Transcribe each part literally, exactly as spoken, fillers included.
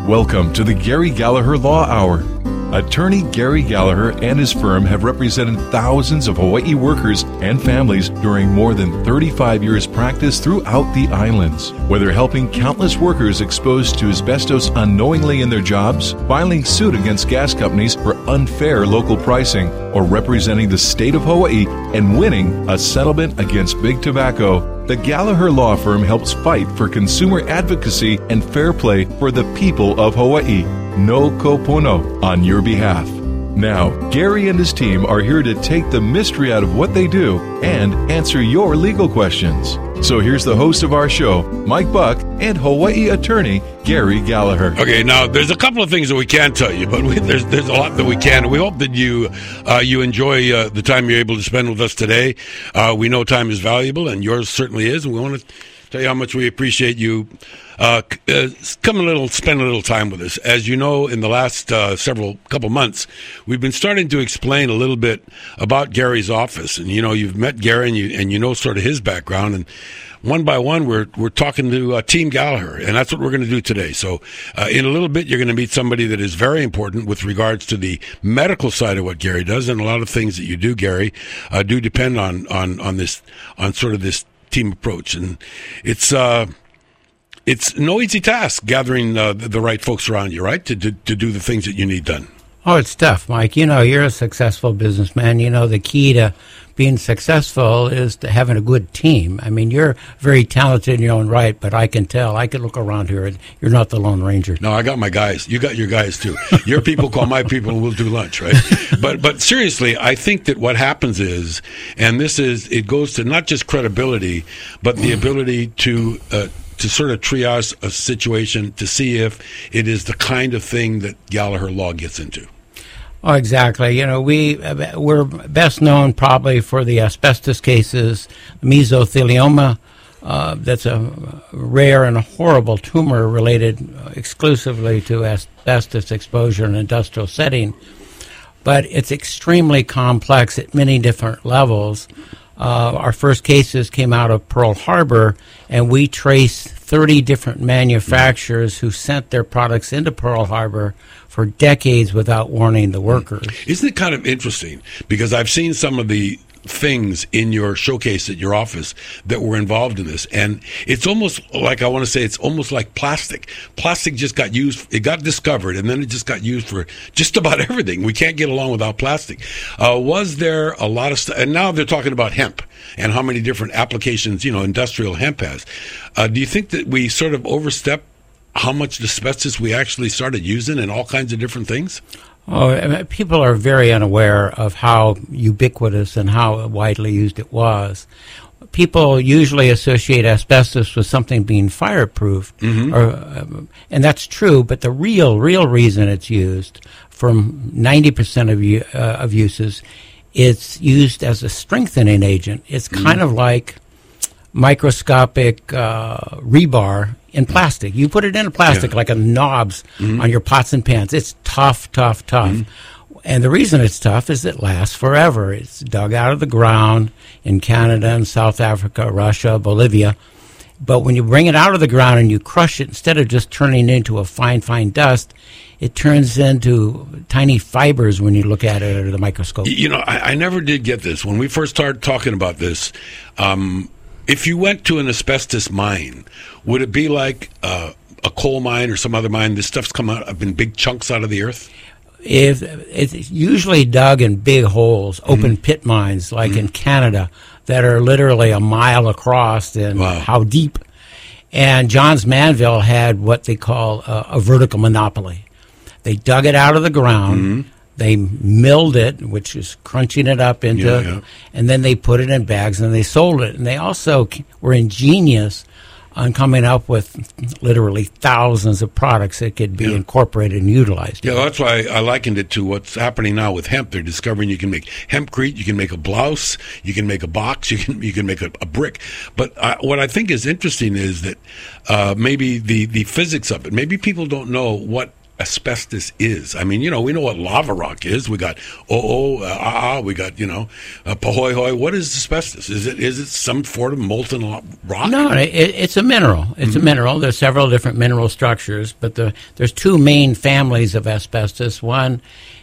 Welcome to the Gary Gallagher Law Hour. Attorney Gary Gallagher and his firm have represented thousands of Hawaii workers and families during more than thirty-five years practice throughout the islands. Whether helping countless workers exposed to asbestos unknowingly in their jobs, filing suit against gas companies for unfair local pricing, or representing the state of Hawaii and winning a settlement against big tobacco, the Gallagher Law Firm helps fight for consumer advocacy and fair play for the people of Hawaii. No kopono on your behalf. Now, Gary and his team are here to take the mystery out of what they do and answer your legal questions. So here's the host of our show, Mike Buck, and Hawaii attorney Gary Gallagher. Okay, now there's a couple of things that we can tell you, but we, there's there's a lot that we can. We hope that you uh, you enjoy uh, the time you're able to spend with us today. Uh, we know time is valuable, and yours certainly is, and we want to tell you how much we appreciate you uh, uh, come a little, spend a little time with us. As you know, in the last uh, several couple months, we've been starting to explain a little bit about Gary's office, and you know, you've met Gary and you and you know sort of his background, and one by one, we're we're talking to uh, Team Gallagher, and that's what we're going to do today. So, uh, in a little bit, you're going to meet somebody that is very important with regards to the medical side of what Gary does, and a lot of things that you do, Gary, uh, do depend on on on this on sort of this team approach, and it's uh, it's no easy task gathering uh, the, the right folks around you, right, to, to to do the things that you need done. Oh, it's tough, Mike. You know, you're a successful businessman. You know, the key to being successful is to having a good team. I mean, you're very talented in your own right, but I can tell. I can look around here, and you're not the Lone Ranger. No, I got my guys. You got your guys, too. Your people call my people, and we'll do lunch, right? But but seriously, I think that what happens is, and this is, it goes to not just credibility, but the ability to uh, to sort of triage a situation to see if it is the kind of thing that Gallagher Law gets into. Oh, exactly. You know, we, we're best known probably for the asbestos cases, mesothelioma. Uh, that's a rare and horrible tumor related exclusively to asbestos exposure in an industrial setting. But it's extremely complex at many different levels. Uh, our first cases came out of Pearl Harbor, and we traced thirty different manufacturers who sent their products into Pearl Harbor for decades without warning the workers. Isn't it kind of interesting? Because I've seen some of the things in your showcase at your office that were involved in this, and it's almost like, I want to say, it's almost like plastic. Plastic just got used, it got discovered, and then it just got used for just about everything. We can't get along without plastic. Uh, was there a lot of stuff, and now they're talking about hemp and how many different applications, you know, industrial hemp has. Uh, do you think that we sort of overstep how much asbestos we actually started using in all kinds of different things? Oh, I mean, people are very unaware of how ubiquitous and how widely used it was. People usually associate asbestos with something being fireproof, mm-hmm. or, um, and that's true. But the real, real reason it's used, from ninety percent of u- uh, of uses, it's used as a strengthening agent. It's mm-hmm. kind of like microscopic uh, rebar in plastic. You put it in a plastic, yeah. like a knobs mm-hmm. on your pots and pans. It's tough, tough, tough. Mm-hmm. And the reason it's tough is it lasts forever. It's dug out of the ground in Canada and South Africa, Russia, Bolivia. But when you bring it out of the ground and you crush it, instead of just turning it into a fine, fine dust, it turns into tiny fibers when you look at it under the microscope. You know, I, I never did get this. When we first started talking about this, um, if you went to an asbestos mine, would it be like uh, a coal mine or some other mine? This stuff's come out in big chunks out of the earth? If it's usually dug in big holes, open mm-hmm. pit mines, like mm-hmm. in Canada, that are literally a mile across and wow. how deep. And Johns Manville had what they call a, a vertical monopoly. They dug it out of the ground. Mm-hmm. They milled it, which is crunching it up into, yeah, yeah. and then they put it in bags and they sold it. And they also were ingenious on coming up with literally thousands of products that could be yeah. incorporated and utilized. Yeah, that's why I likened it to what's happening now with hemp. They're discovering you can make hempcrete, you can make a blouse, you can make a box, you can you can make a, a brick. But uh, what I think is interesting is that uh, maybe the, the physics of it, maybe people don't know what asbestos is. I mean, you know, we know what lava rock is. We got oh, oh, uh, ah, we got, you know, uh, pahoehoe. What is asbestos? Is it is it some form of molten rock? No, it, it's a mineral. It's mm-hmm. a mineral. There's several different mineral structures, but the, there's two main families of asbestos. One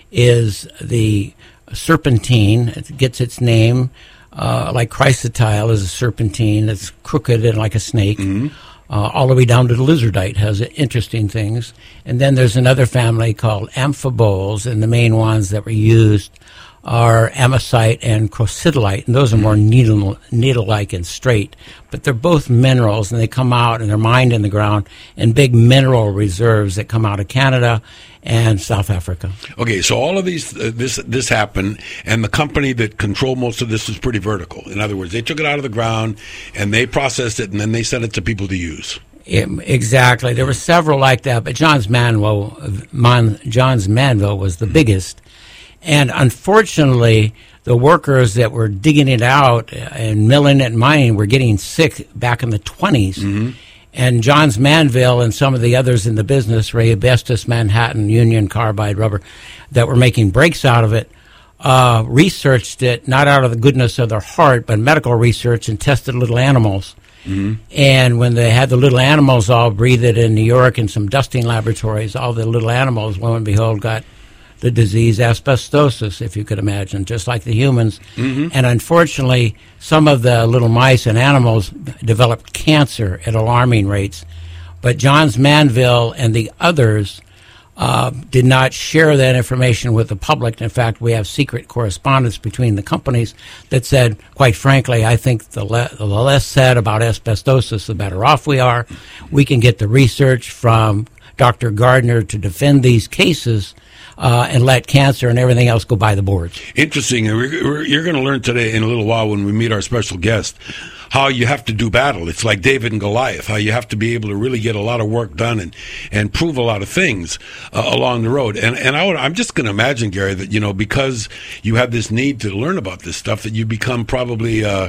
is the serpentine. It gets its name uh, like chrysotile is a serpentine. It's crooked and like a snake. Mm-hmm. Uh, all the way down to the lizardite has interesting things. And then there's another family called amphiboles, and the main ones that were used are amosite and crocidolite, and those are more needle, needle-like and straight. But they're both minerals, and they come out and they're mined in the ground in big mineral reserves that come out of Canada and South Africa. Okay, so all of these, uh, this this happened, and the company that controlled most of this was pretty vertical. In other words, they took it out of the ground, and they processed it, and then they sent it to people to use. It, exactly. There were several like that, but Johns Manville, Mon, Johns Manville was the mm-hmm. biggest. And unfortunately, the workers that were digging it out and milling it and mining were getting sick back in the twenties. Mm-hmm. And Johns Manville and some of the others in the business, Ray Asbestos, Manhattan, Union Carbide, Rubber, that were making brakes out of it, uh, researched it, not out of the goodness of their heart, but medical research, and tested little animals. Mm-hmm. And when they had the little animals all breathe it in New York in some dusting laboratories, all the little animals, lo and behold, got the disease asbestosis, if you could imagine, just like the humans. Mm-hmm. And unfortunately, some of the little mice and animals developed cancer at alarming rates. But Johns Manville and the others uh, did not share that information with the public. In fact, we have secret correspondence between the companies that said, quite frankly, I think the, le- the less said about asbestosis, the better off we are. We can get the research from Doctor Gardner to defend these cases, Uh, and let cancer and everything else go by the boards. Interesting. You're going to learn today in a little while when we meet our special guest how you have to do battle. It's like David and Goliath, how you have to be able to really get a lot of work done and, and prove a lot of things uh, along the road. And and I would, I'm just going to imagine, Gary, that, you know, because you have this need to learn about this stuff, that you become probably uh,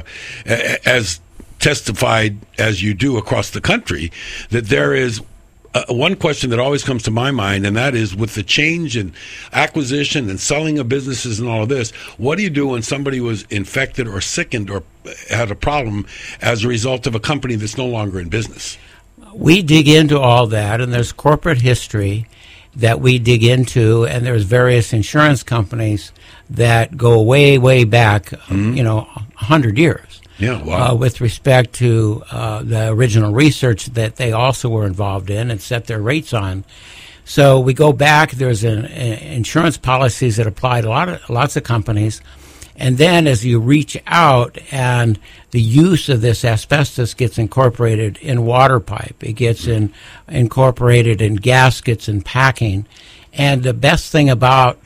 as testified as you do across the country, that there is Uh, one question that always comes to my mind, and that is, with the change in acquisition and selling of businesses and all of this, what do you do when somebody was infected or sickened or had a problem as a result of a company that's no longer in business? We dig into all that, and there's corporate history that we dig into, and there's various insurance companies that go way, way back, mm-hmm. you know, one hundred years. Yeah, wow. Uh, with respect to uh, the original research that they also were involved in and set their rates on. So we go back. There's an, an insurance policies that apply to a lot of, lots of companies. And then as you reach out and the use of this asbestos gets incorporated in water pipe, it gets in, incorporated in gaskets and packing. And the best thing about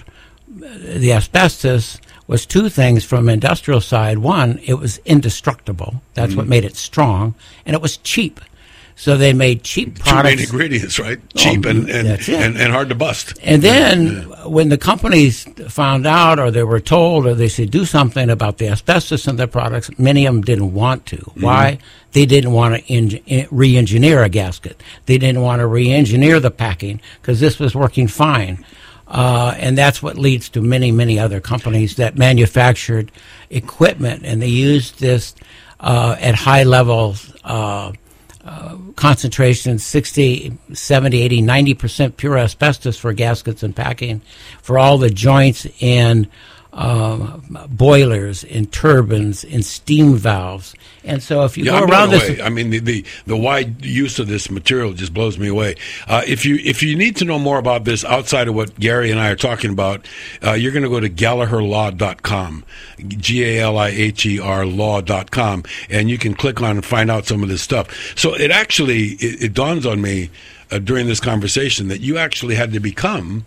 the asbestos was two things from industrial side. One, it was indestructible. That's mm-hmm. what made it strong. And it was cheap. So they made cheap products. Two main ingredients, right? Cheap oh, and, and, and, and hard to bust. And then yeah. when the companies found out, or they were told, or they said do something about the asbestos in their products, many of them didn't want to. Mm-hmm. Why? They didn't want to in, re-engineer a gasket. They didn't want to re-engineer the packing because this was working fine. Uh, and that's what leads to many, many other companies that manufactured equipment, and they used this uh, at high levels, uh, uh, concentration, sixty, seventy, eighty, ninety percent pure asbestos for gaskets and packing, for all the joints in uh, boilers, in turbines, in steam valves. And so if you yeah, go I'm around this... Away. I mean, the, the, the wide use of this material just blows me away. Uh, if you if you need to know more about this outside of what Gary and I are talking about, uh, you're going to go to Gallagher Law dot com, G A L I H E R law dot com, and you can click on and find out some of this stuff. So it actually, it, it dawns on me uh, during this conversation that you actually had to become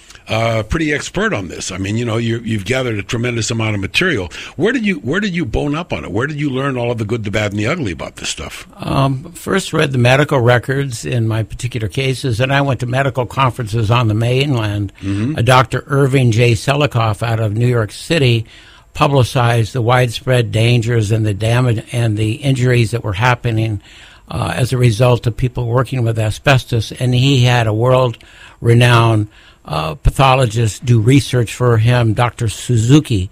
Uh, pretty expert on this. I mean, you know, you, you've gathered a tremendous amount of material. Where did you Where did you bone up on it? Where did you learn all of the good, the bad, and the ugly about this stuff? Um, first, read the medical records in my particular cases, and I went to medical conferences on the mainland. Mm-hmm. Uh, Doctor Irving J. Selikoff out of New York City publicized the widespread dangers and the damage and the injuries that were happening uh, as a result of people working with asbestos, and he had a world-renowned uh, pathologist do research for him, Doctor Suzuki.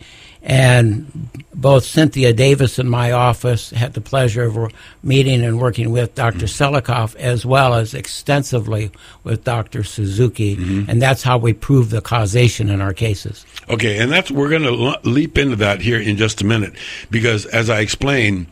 And both Cynthia Davis and my office had the pleasure of meeting and working with Doctor Mm-hmm. Selikoff, as well as extensively with Doctor Suzuki. Mm-hmm. And that's how we prove the causation in our cases. Okay, and that's we're going to leap into that here in just a minute, because as I explained,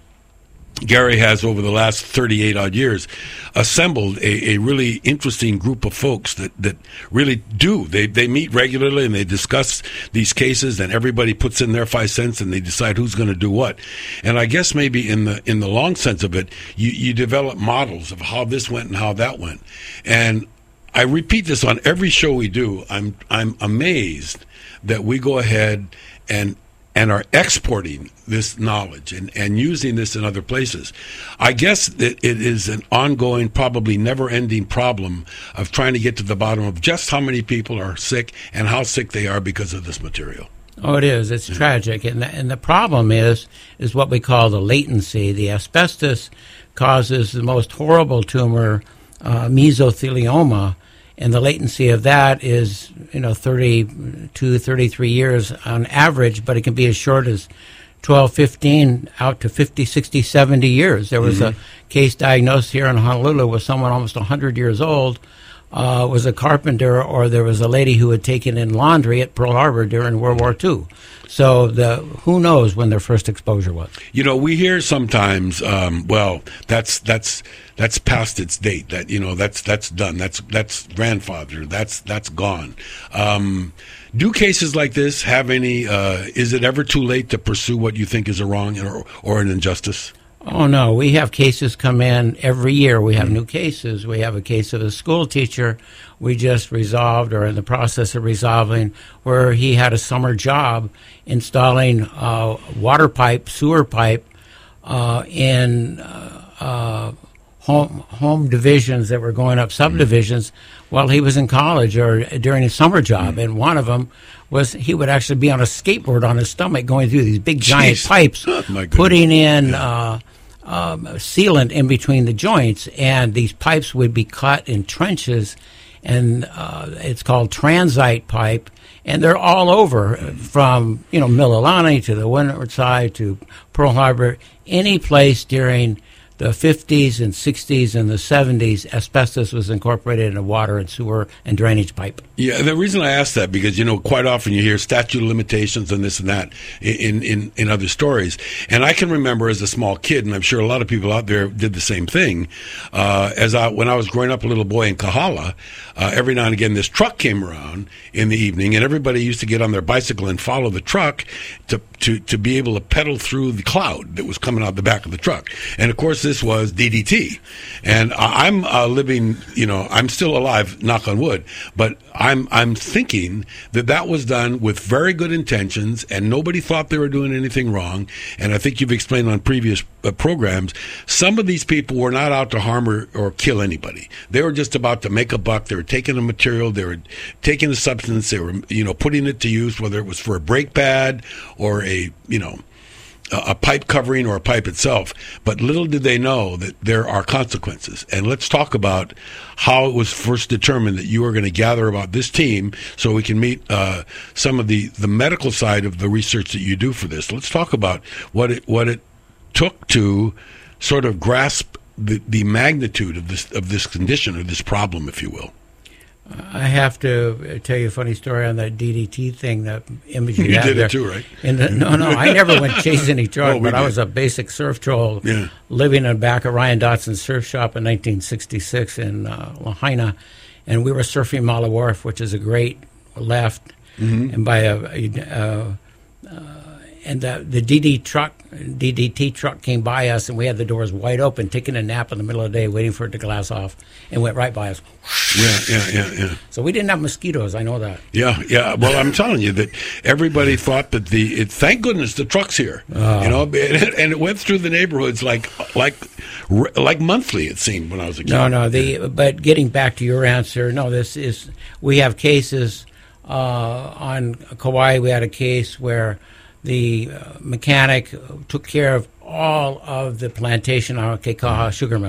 Gary has, over the last thirty-eight odd years, assembled a, a really interesting group of folks that, that really do. They they meet regularly and they discuss these cases, and everybody puts in their five cents and they decide who's going to do what. And I guess maybe in the in the long sense of it, you, you develop models of how this went and how that went. And I repeat this on every show we do. I'm I'm amazed that we go ahead and and are exporting this knowledge and, and using this in other places. I guess that it is an ongoing, probably never-ending problem of trying to get to the bottom of just how many people are sick and how sick they are because of this material. Oh, it is. It's yeah. tragic. And the, and the problem is is what we call the latency. The asbestos causes the most horrible tumor, uh, mesothelioma, and the latency of that is, you know, thirty-two, thirty-three years on average, but it can be as short as twelve, fifteen, out to fifty, sixty, seventy years. There was mm-hmm. a case diagnosed here in Honolulu with someone almost one hundred years old, uh, was a carpenter, or there was a lady who had taken in laundry at Pearl Harbor during World War Two. So the who knows when their first exposure was. You know, we hear sometimes, um, well, that's that's that's past its date. That you know, that's that's done. That's that's grandfather. That's that's gone. Um, do cases like this have any? Uh, is it ever too late to pursue what you think is a wrong or, or an injustice? Oh, no. We have cases come in every year. We have mm-hmm. new cases. We have a case of a school teacher we just resolved, or in the process of resolving, where he had a summer job installing uh, water pipe, sewer pipe uh, in uh, uh, home home divisions that were going up subdivisions mm-hmm. while he was in college or during his summer job. Mm-hmm. And one of them was he would actually be on a skateboard on his stomach going through these big giant Jeez. pipes, oh, putting in yeah. uh, um, sealant in between the joints, and these pipes would be cut in trenches, and uh, it's called transite pipe, and they're all over, from, you know, Mililani to the windward side to Pearl Harbor. Any place during the fifties and sixties and the seventies, asbestos was incorporated into water and sewer and drainage pipe. Yeah, the reason I ask that, because, you know, quite often you hear statute of limitations and this and that in, in, in other stories. And I can remember as a small kid, and I'm sure a lot of people out there did the same thing, uh, as I, when I was growing up a little boy in Kahala, uh, every now and again this truck came around in the evening, and everybody used to get on their bicycle and follow the truck to, to, to be able to pedal through the cloud that was coming out the back of the truck. And, of course, this was D D T. And I'm uh, living, you know, I'm still alive, knock on wood, but I'm I'm thinking that that was done with very good intentions, and nobody thought they were doing anything wrong. And I think you've explained on previous uh, programs, some of these people were not out to harm or, or kill anybody. They were just about to make a buck. They were taking a material, they were taking a substance, they were, you know, putting it to use, whether it was for a brake pad or a, you know, a pipe covering or a pipe itself. But little did they know that there are consequences. And let's talk about how it was first determined that you were going to gather about this team so we can meet uh, some of the, the medical side of the research that you do for this. Let's talk about what it what it took to sort of grasp the, the magnitude of this of this condition, or this problem, if you will. I have to tell you a funny story on that D D T thing, that image you, you have did there. it too, right? In the, no, no, I never went chasing any truck, oh, but did. I was a basic surf troll yeah. living in the back of Ryan Dotson's surf shop in nineteen sixty-six in uh, Lahaina, and we were surfing Mala Wharf, which is a great left, mm-hmm. and by a, a uh, uh, and the the D D truck, D D T truck came by us, and we had the doors wide open, taking a nap in the middle of the day, waiting for it to glass off, and went right by us. Yeah, yeah, yeah, yeah. So we didn't have mosquitoes. I know that. Yeah, yeah. Well, I'm telling you that everybody thought that the. It, thank goodness the truck's here. Uh, you know, and it went through the neighborhoods like like like monthly. It seemed when I was a kid. No, no. The but getting back to your answer, no. This is we have cases uh, on Kauai. We had a case where the uh, mechanic took care of all of the plantation on Kekaha sugar mill.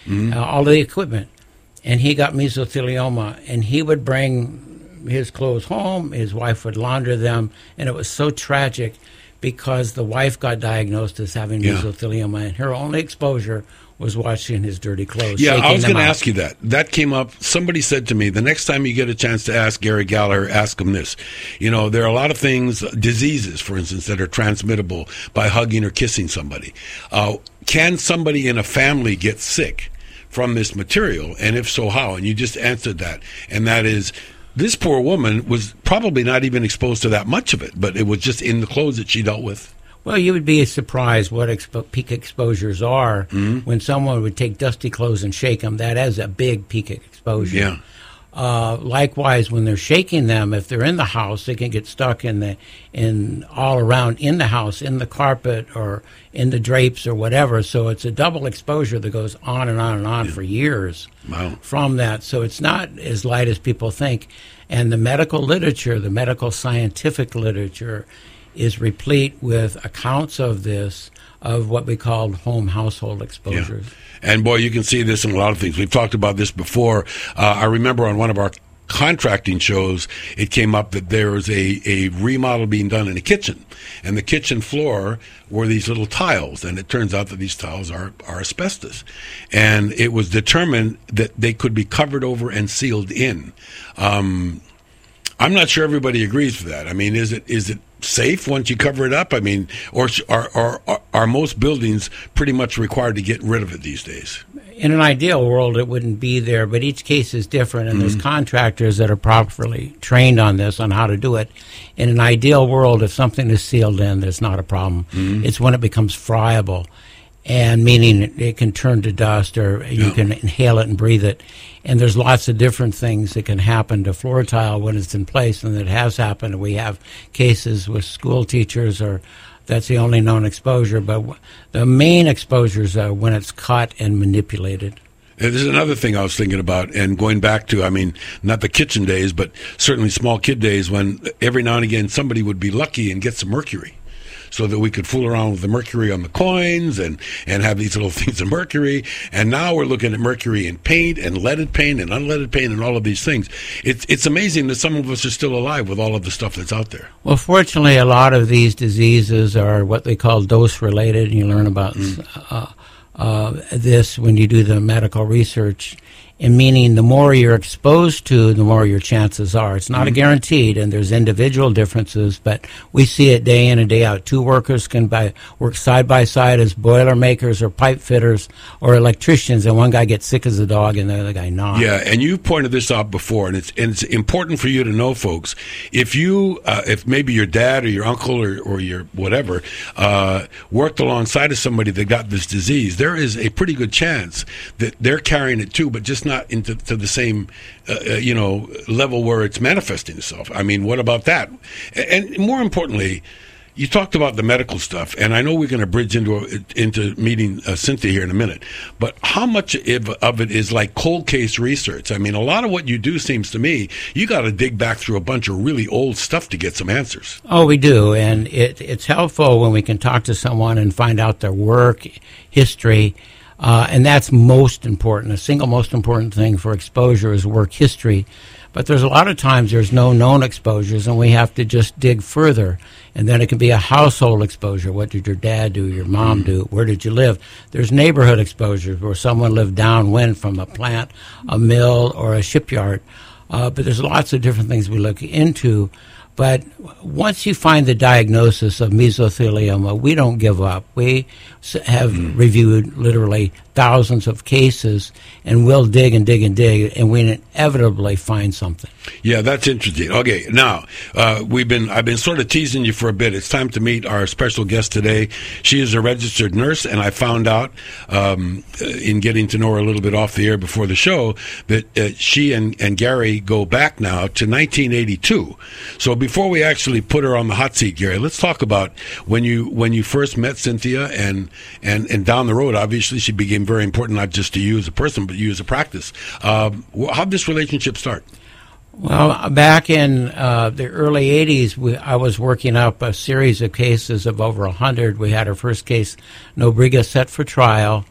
mm-hmm. uh, all of the equipment. And he got mesothelioma, and he would bring his clothes home, his wife would launder them, and it was so tragic because the wife got diagnosed as having yeah. mesothelioma, and her only exposure was washing his dirty clothes. Yeah, I was going to ask you that. That came up. Somebody said to me, the next time you get a chance to ask Gary Gallagher, ask him this. You know, there are a lot of things, diseases, for instance, that are transmittable by hugging or kissing somebody. Uh, can somebody in a family get sick from this material? And if so, how? And you just answered that. And that is, this poor woman was probably not even exposed to that much of it, but it was just in the clothes that she dealt with. Well, you would be surprised what expo- peak exposures are mm-hmm. when someone would take dusty clothes and shake them. That is a big peak exposure. Yeah. Uh, likewise, when they're shaking them, if they're in the house, they can get stuck in the in all around in the house, in the carpet or in the drapes or whatever. So it's a double exposure that goes on and on and on yeah. for years wow. from that. So it's not as light as people think. And the medical literature, the medical scientific literature, is replete with accounts of this, of what we call home household exposures. Yeah. And, boy, you can see this in a lot of things. We've talked about this before. Uh, I remember on one of our contracting shows, it came up that there was a, a remodel being done in a kitchen. And the kitchen floor were these little tiles. And it turns out that these tiles are, are asbestos. And it was determined that they could be covered over and sealed in. Um, I'm not sure everybody agrees with that. I mean, is it is it safe once you cover it up? I mean, or are, are, are, are most buildings pretty much required to get rid of it these days? In an ideal world, it wouldn't be there, but each case is different, and mm-hmm. there's contractors that are properly trained on this, on how to do it. In an ideal world, if something is sealed in, there's not a problem. Mm-hmm. It's when it becomes friable, and meaning it, it can turn to dust, or you yeah. can inhale it and breathe it. And there's lots of different things that can happen to floor tile when it's in place, and it has happened. We have cases with school teachers, or that's the only known exposure. But the main exposures are when it's cut and manipulated. And there's another thing I was thinking about, and going back to, I mean, not the kitchen days, but certainly small kid days, when every now and again somebody would be lucky and get some mercury, so that we could fool around with the mercury on the coins and, and have these little things of mercury. And now we're looking at mercury in paint and leaded paint and unleaded paint and all of these things. It's it's amazing that some of us are still alive with all of the stuff that's out there. Well, fortunately, a lot of these diseases are what they call dose-related, and you learn about mm. uh, uh, this when you do the medical research. And meaning the more you're exposed to, the more your chances are. It's not mm-hmm. a guaranteed, and there's individual differences, but we see it day in and day out. Two workers can buy, work side by side as boiler makers or pipe fitters or electricians, and one guy gets sick as a dog and the other guy not. Yeah, and you've pointed this out before, and it's and it's important for you to know, folks. If you, uh, if maybe your dad or your uncle or, or your whatever uh, worked alongside of somebody that got this disease, there is a pretty good chance that they're carrying it too, but just not not into to the same, uh, uh, you know, level where it's manifesting itself. I mean, what about that? And more importantly, you talked about the medical stuff, and I know we're going to bridge into into meeting uh, Cynthia here in a minute, but how much of it is like cold case research? I mean, a lot of what you do seems to me, you got to dig back through a bunch of really old stuff to get some answers. Oh, we do, and it, it's helpful when we can talk to someone and find out their work history. Uh, and that's most important. The single most important thing for exposure is work history. But there's a lot of times there's no known exposures, and we have to just dig further. And then it can be a household exposure. What did your dad do? Your mom do? Where did you live? There's neighborhood exposures where someone lived downwind from a plant, a mill, or a shipyard. Uh, but there's lots of different things we look into. But once you find the diagnosis of mesothelioma, we don't give up. We have mm. reviewed literally thousands of cases, and we'll dig and dig and dig, and we inevitably find something. Yeah, that's interesting. Okay, now uh, we've been I've been sort of teasing you for a bit. It's time to meet our special guest today. She is a registered nurse, and I found out um, in getting to know her a little bit off the air before the show that uh, she and, and Gary go back now to nineteen eighty-two. So before we actually put her on the hot seat, Gary, let's talk about when you when you first met Cynthia, and and, and down the road, obviously, she became very important, not just to you as a person, but you as a practice. Um, how did this relationship start? Well, back in uh, the early eighties, we, I was working up a series of cases of over one hundred. We had our first case, Nobrega, set for trial,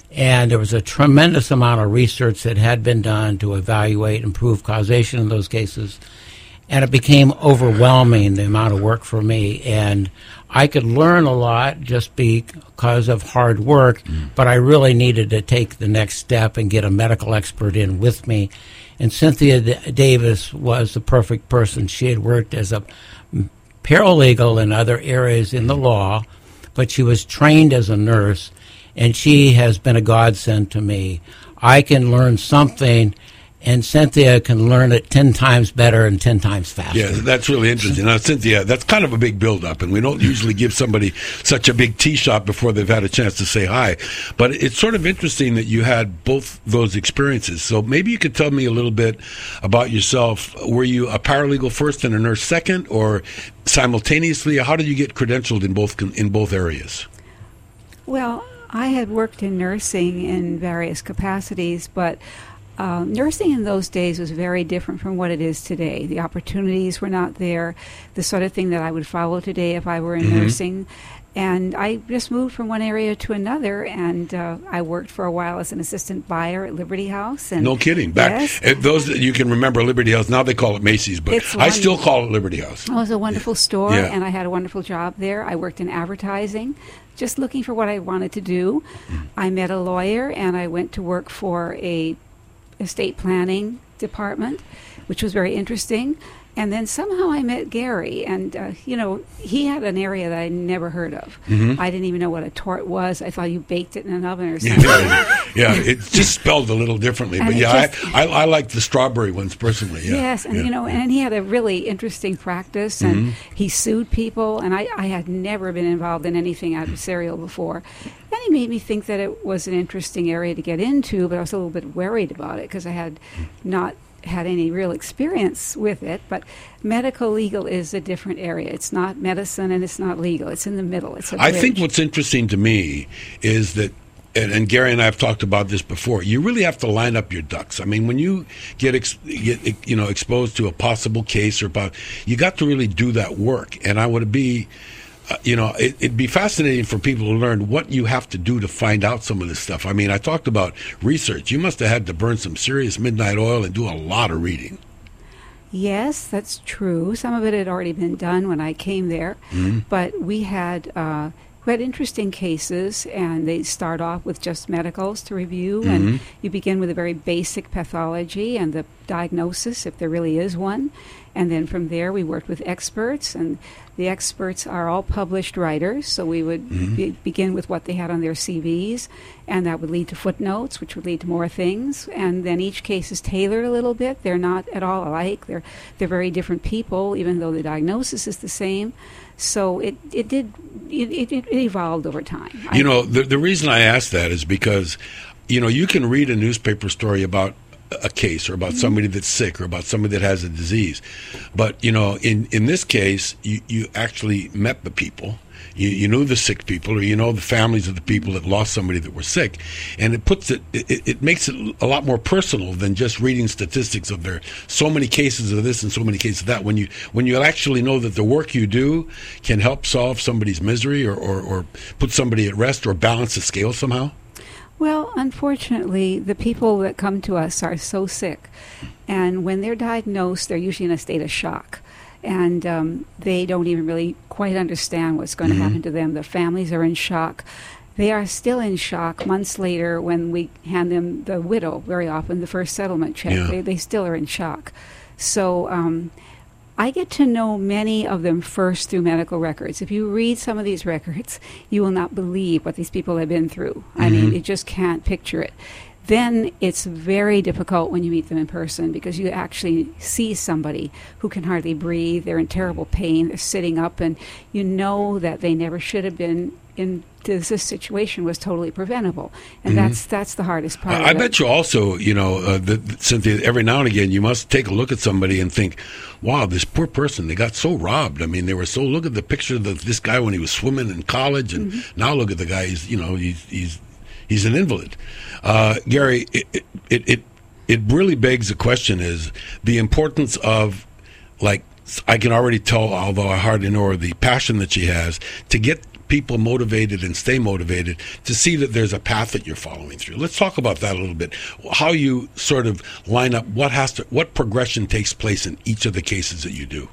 And there was a tremendous amount of research that had been done to evaluate and prove causation in those cases. And it became overwhelming, the amount of work for me. And I could learn a lot just because of hard work, mm. but I really needed to take the next step and get a medical expert in with me. And Cynthia D- Davis was the perfect person. She had worked as a paralegal in other areas in the law, but she was trained as a nurse, and she has been a godsend to me. I can learn something, and Cynthia can learn it ten times better and ten times faster. Yeah, that's really interesting. Now, Cynthia, that's kind of a big build-up, and we don't usually give somebody such a big tee shot before they've had a chance to say hi. But it's sort of interesting that you had both those experiences. So maybe you could tell me a little bit about yourself. Were you a paralegal first and a nurse second, or simultaneously? How did you get credentialed in both in both areas? Well, I had worked in nursing in various capacities, but Uh, nursing in those days was very different from what it is today. The opportunities were not there, the sort of thing that I would follow today if I were in mm-hmm. nursing. And I just moved from one area to another, and uh, I worked for a while as an assistant buyer at Liberty House. And no kidding. Back yes. uh, those that you can remember Liberty House, now they call it Macy's, but it's I still call it Liberty House. It was a wonderful yeah. store, yeah. and I had a wonderful job there. I worked in advertising, just looking for what I wanted to do. Mm. I met a lawyer, and I went to work for a estate planning department, which was very interesting. And then somehow I met Gary, and, uh, you know, he had an area that I never heard of. Mm-hmm. I didn't even know what a tort was. I thought you baked it in an oven or something. Yeah, yeah, it's just spelled a little differently. And but yeah, just, I, I, I like the strawberry ones personally. Yeah. Yes, and, yeah. you know, and he had a really interesting practice, and mm-hmm. he sued people, and I, I had never been involved in anything adversarial before. And he made me think that it was an interesting area to get into, but I was a little bit worried about it because I had not had any real experience with it. But medical legal is a different area. It's not medicine and it's not legal. It's in the middle. It's a I bridge. think what's interesting to me is that, and, and Gary and I have talked about this before, you really have to line up your ducks. I mean, when you get, ex, get you know, exposed to a possible case or about, you got to really do that work. And I would be, Uh, you know, it, it'd be fascinating for people to learn what you have to do to find out some of this stuff. I mean, I talked about research. You must have had to burn some serious midnight oil and do a lot of reading. Yes, that's true. Some of it had already been done when I came there, mm-hmm. but we had uh, we had interesting cases, and they start off with just medicals to review, mm-hmm. and you begin with a very basic pathology and the diagnosis, if there really is one, and then from there we worked with experts, and the experts are all published writers, so we would mm-hmm. be, begin with what they had on their C Vs, and that would lead to footnotes, which would lead to more things, and then each case is tailored a little bit. They're not at all alike. They're they're very different people, even though the diagnosis is the same. So it it did it, it, it evolved over time. You I, know, the the reason I ask that is because, you know, you can read a newspaper story about a case or about mm-hmm. somebody that's sick or about somebody that has a disease. But, you know, in, in this case, you, you actually met the people. You, you knew the sick people, or you know the families of the people that lost somebody that were sick. And it puts it, it, it makes it a lot more personal than just reading statistics of there so many cases of this and so many cases of that. When you when you actually know that the work you do can help solve somebody's misery or, or, or put somebody at rest or balance the scale somehow. Well, unfortunately, the people that come to us are so sick, and when they're diagnosed, they're usually in a state of shock, and um, they don't even really quite understand what's going mm-hmm. to happen to them. The families are in shock. They are still in shock months later when we hand them the widow, very often the first settlement check. Yeah. They, they still are in shock. So um, I get to know many of them first through medical records. If you read some of these records, you will not believe what these people have been through. Mm-hmm. I mean, you just can't picture it. Then it's very difficult when you meet them in person because you actually see somebody who can hardly breathe. They're in terrible pain. They're sitting up, and you know that they never should have been in this situation was totally preventable. And mm-hmm. that's that's the hardest part. I, I of bet it. you also, you know, uh, that, Cynthia, every now and again you must take a look at somebody and think, wow, this poor person, they got so robbed. I mean, they were so, look at the picture of this guy when he was swimming in college, and mm-hmm. now look at the guy, he's, you know, he's he's he's an invalid. Uh, Gary, it, it, it, it really begs the question is the importance of, like, I can already tell, although I hardly know her, the passion that she has to get people motivated and stay motivated to see that there's a path that you're following through. Let's talk about that a little bit. How you sort of line up what has to, what progression takes place in each of the cases that you do.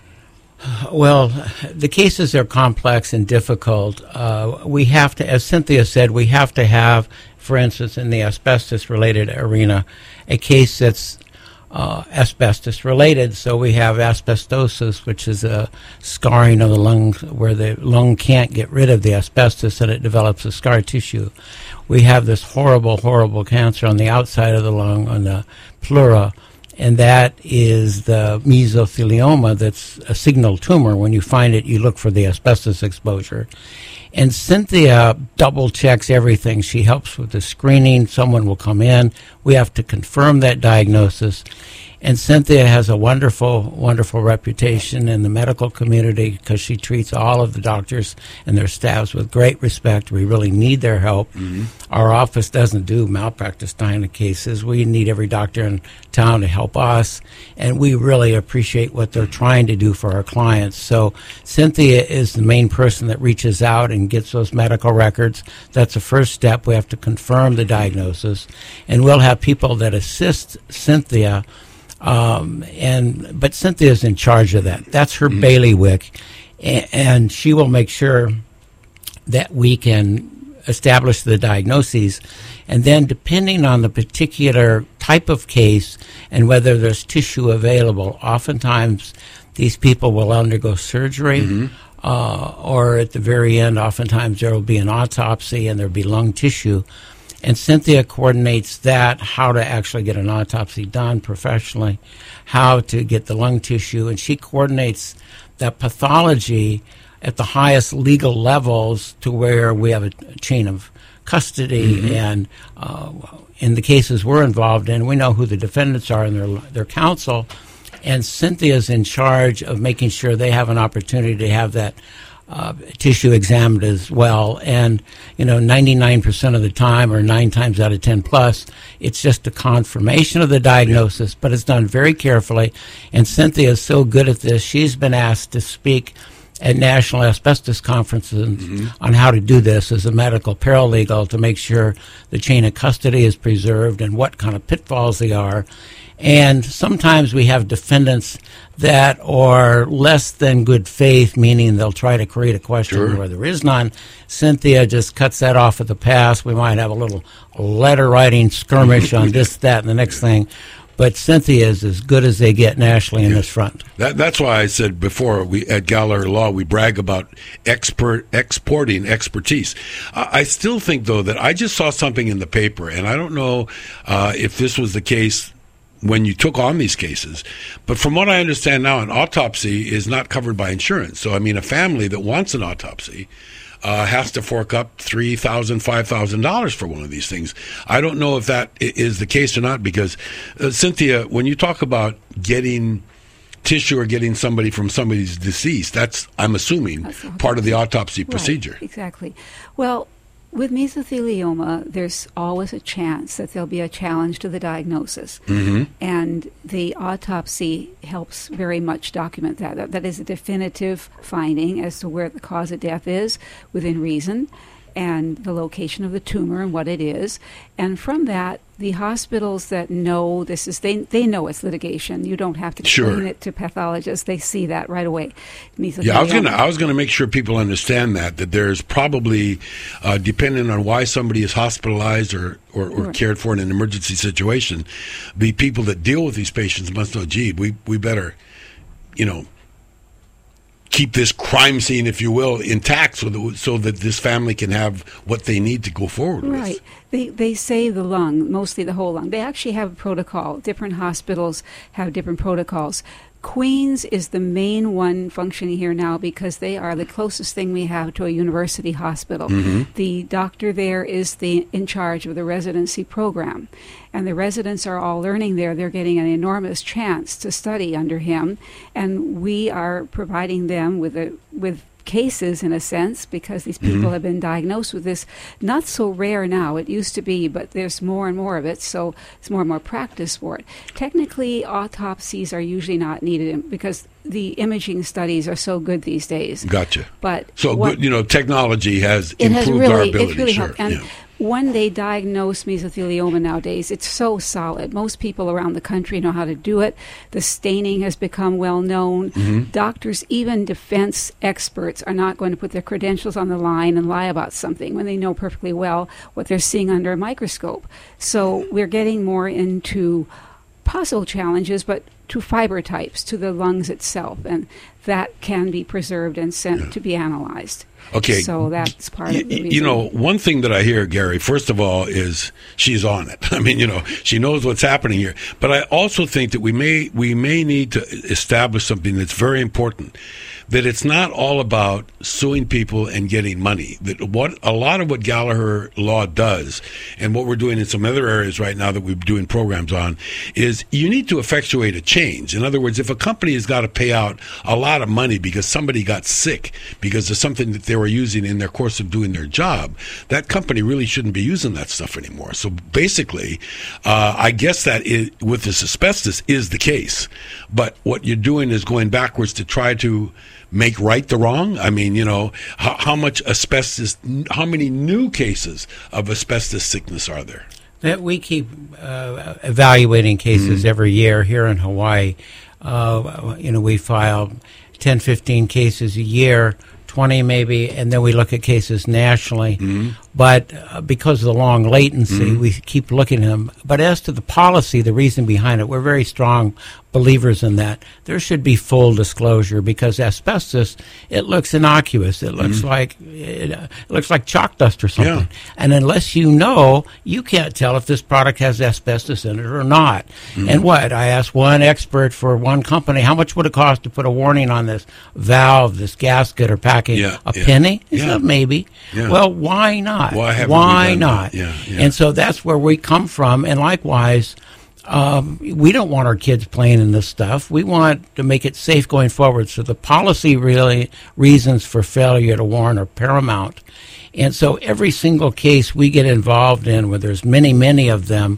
Well, the cases are complex and difficult. Uh, we have to, as Cynthia said, we have to have, for instance, in the asbestos-related arena, a case that's uh, asbestos-related. So we have asbestosis, which is a scarring of the lung where the lung can't get rid of the asbestos and it develops a scar tissue. We have this horrible, horrible cancer on the outside of the lung, on the pleura, and that is the mesothelioma. That's a signal tumor. When you find it, you look for the asbestos exposure. And Cynthia double checks everything. She helps with the screening. Someone will come in. We have to confirm that diagnosis. And Cynthia has a wonderful, wonderful reputation in the medical community because she treats all of the doctors and their staffs with great respect. We really need their help. Mm-hmm. Our office doesn't do malpractice kind of cases. We need every doctor in town to help us, and we really appreciate what they're trying to do for our clients. So Cynthia is the main person that reaches out and gets those medical records. That's the first step. We have to confirm the diagnosis, and we'll have people that assist Cynthia. Um, and but Cynthia's in charge of that. That's her mm-hmm. bailiwick, and, and she will make sure that we can establish the diagnoses. And then depending on the particular type of case and whether there's tissue available, oftentimes these people will undergo surgery, mm-hmm. uh, or at the very end, oftentimes there will be an autopsy and there'll be lung tissue. And Cynthia coordinates that, how to actually get an autopsy done professionally, how to get the lung tissue, and she coordinates that pathology at the highest legal levels to where we have a chain of custody. Mm-hmm. And uh, in the cases we're involved in, we know who the defendants are and their, their counsel. And Cynthia's in charge of making sure they have an opportunity to have that Uh, tissue examined as well. And, you know, ninety-nine percent of the time, or nine times out of ten plus, it's just a confirmation of the diagnosis, but it's done very carefully. And Cynthia is so good at this, she's been asked to speak at national asbestos conferences mm-hmm. on how to do this as a medical paralegal to make sure the chain of custody is preserved and what kind of pitfalls they are. And sometimes we have defendants that are less than good faith, meaning they'll try to create a question sure. where there is none. Cynthia just cuts that off at the pass. We might have a little letter writing skirmish on this, that, and the next thing. But Cynthia is as good as they get nationally in yeah. this front. That, that's why I said before, we at Gallagher Law, we brag about expert exporting expertise. Uh, I still think, though, that I just saw something in the paper, and I don't know uh, if this was the case when you took on these cases. But from what I understand now, an autopsy is not covered by insurance. So, I mean, a family that wants an autopsy uh, has to fork up three thousand dollars, five thousand dollars for one of these things. I don't know if that is the case or not, because, uh, Cynthia, when you talk about getting tissue or getting somebody from somebody's deceased, that's, I'm assuming, that's part of the autopsy procedure. Right, exactly. Well, with mesothelioma, there's always a chance that there'll be a challenge to the diagnosis. Mm-hmm. And the autopsy helps very much document that. that. That is a definitive finding as to where the cause of death is within reason, and the location of the tumor and what it is. And from that, the hospitals that know this is, they they know it's litigation. You don't have to explain sure. it to pathologists. They see that right away. Yeah, I was gonna I was gonna make sure people understand that that there's probably, uh, depending on why somebody is hospitalized or or, or right. cared for in an emergency situation, the people that deal with these patients must know, gee, we we better, you know, keep this crime scene, if you will, intact so that, so that this family can have what they need to go forward right. with. Right. They, they say the lung, mostly the whole lung. They actually have a protocol. Different hospitals have different protocols. Queens is the main one functioning here now because they are the closest thing we have to a university hospital. Mm-hmm. The doctor there is the in charge of the residency program, and the residents are all learning there. They're getting an enormous chance to study under him, and we are providing them with a with cases in a sense, because these people Mm-hmm. have been diagnosed with this. Not so rare now. It used to be, but there's more and more of it, so it's more and more practice for it. Technically, autopsies are usually not needed because the imaging studies are so good these days. Gotcha. But So, what- good, you know, technology has it has improved really, our ability. it's really sure. helped. And yeah. when they diagnose mesothelioma nowadays, it's so solid. Most people around the country know how to do it. The staining has become well known. Mm-hmm. Doctors, even defense experts, are not going to put their credentials on the line and lie about something when they know perfectly well what they're seeing under a microscope. So we're getting more into possible challenges, but to fiber types, to the lungs itself, and that can be preserved and sent Yeah. to be analyzed. Okay. So that's part Y- of the y- reason. You know, one thing that I hear, Gary, first of all, is she's on it. I mean, you know, she knows what's happening here. But I also think that we may we may need to establish something that's very important. That it's not all about suing people and getting money. That what a lot of what Gallagher Law does, and what we're doing in some other areas right now that we're doing programs on, is you need to effectuate a change. In other words, if a company has got to pay out a lot of money because somebody got sick because of something that they were using in their course of doing their job, that company really shouldn't be using that stuff anymore. So basically, uh, I guess that is, with this asbestos is the case. But what you're doing is going backwards to try to make right the wrong? I mean, you know, how, how much asbestos, how many new cases of asbestos sickness are there? That we keep uh, evaluating cases Mm-hmm. every year here in Hawaii. Uh, you know, we file ten, fifteen cases a year, twenty maybe, and then we look at cases nationally. Mm-hmm. But uh, because of the long latency, Mm-hmm. we keep looking at them. But as to the policy, the reason behind it, we're very strong believers in that. There should be full disclosure because asbestos, it looks innocuous. It looks like it, uh, it looks like chalk dust or something. Yeah. And unless you know, you can't tell if this product has asbestos in it or not. And what? I asked one expert for one company, how much would it cost to put a warning on this valve, this gasket or package? Yeah, a yeah. penny? He Yeah. said maybe. Yeah. Well, why not? Why haven't we Why done not? that? Yeah, yeah. And so that's where we come from. And likewise, um, we don't want our kids playing in this stuff. We want to make it safe going forward. So the policy really reasons for failure to warn are paramount. And so every single case we get involved in, where there's many, many of them,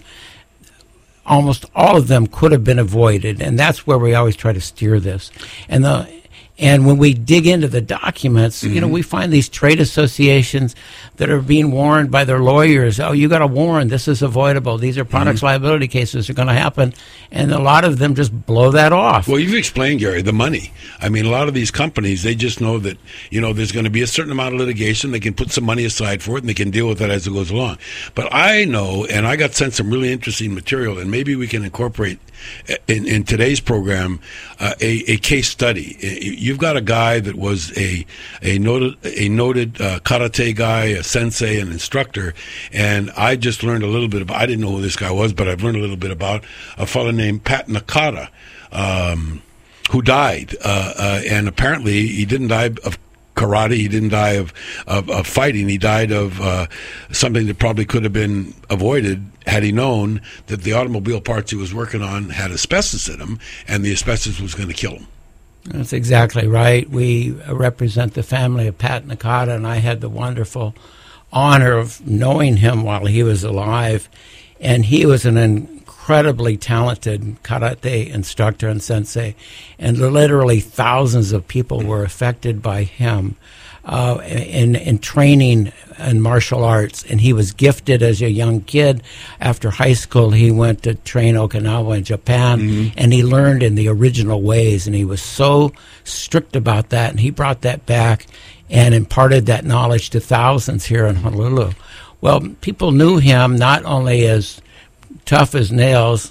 almost all of them could have been avoided. And that's where we always try to steer this. And the And when we dig into the documents, you know, we find these trade associations that are being warned by their lawyers. Oh, you got to warn. This is avoidable. These are products liability cases are going to happen. And a lot of them just blow that off. Well, you've explained, Gary, the money. I mean, a lot of these companies, they just know that, you know, there's going to be a certain amount of litigation. They can put some money aside for it, and they can deal with it as it goes along. But I know, and I got sent some really interesting material, and maybe we can incorporate in, in today's program uh, a, a case study. You've got a guy that was a a noted a noted uh, karate guy, a sensei, an instructor, and I just learned a little bit about. I didn't know who this guy was, but I've learned a little bit about a fellow named Pat Nakata, um, who died, uh, uh, and apparently he didn't die of karate. He didn't die of, of, of fighting. He died of uh, something that probably could have been avoided had he known that the automobile parts he was working on had asbestos in them, and the asbestos was going to kill him. That's exactly right. We represent the family of Pat Nakata, and I had the wonderful honor of knowing him while he was alive. And he was an incredibly talented karate instructor and sensei, and literally thousands of people were affected by him uh, in, in training in martial arts. And he was gifted as a young kid. After high school, he went to train Okinawa in Japan, mm-hmm. and he learned in the original ways, and he was so strict about that, and he brought that back and imparted that knowledge to thousands here in Honolulu. Well, people knew him not only as tough as nails,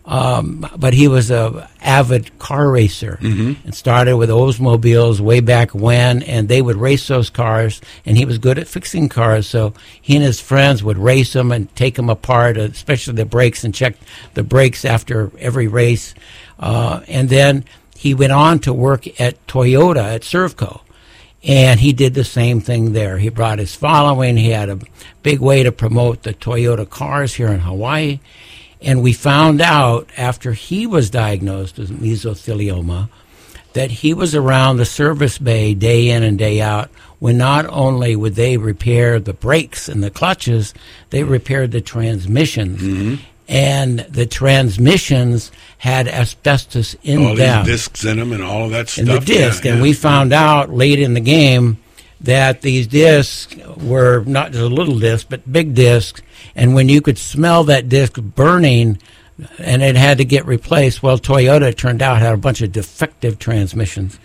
um, but he was a avid car racer, mm-hmm. and started with Oldsmobiles way back when, and they would race those cars, and he was good at fixing cars, so he and his friends would race them and take them apart, especially the brakes, and check the brakes after every race. Uh, and then he went on to work at Toyota at Servco. And he did the same thing there. He brought his following. He had a big way to promote the Toyota cars here in Hawaii. And we found out after he was diagnosed with mesothelioma that he was around the service bay day in and day out when not only would they repair the brakes and the clutches, they repaired the transmissions. Mm-hmm. And the transmissions had asbestos in all them. All these discs in them and all of that stuff. In the disc. Yeah, and yeah. we found out late in the game that these discs were not just little discs, but big discs. And when you could smell that disc burning and it had to get replaced, well, Toyota, it turned out, had a bunch of defective transmissions.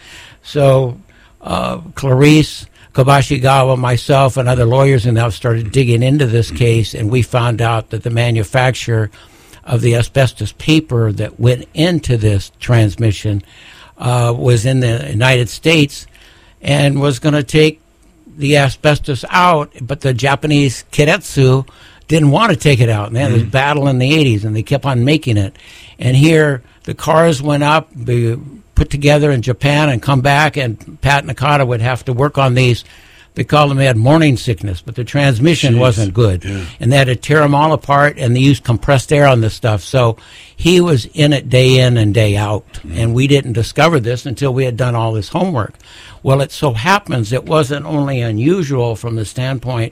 So uh, Clarice Kobashigawa, myself, and other lawyers and I started digging into this case, and we found out that the manufacturer of the asbestos paper that went into this transmission uh, was in the United States and was going to take the asbestos out, but the Japanese Keiretsu didn't want to take it out. And they had this battle in the eighties, and they kept on making it. And here, the cars went up, be put together in Japan and come back, and Pat Nakata would have to work on these. They called them, they had morning sickness, but the transmission Jeez. wasn't good. Yeah. And they had to tear them all apart, and they used compressed air on this stuff. So he was in it day in and day out. Mm. And we didn't discover this until we had done all this homework. Well, it so happens it wasn't only unusual from the standpoint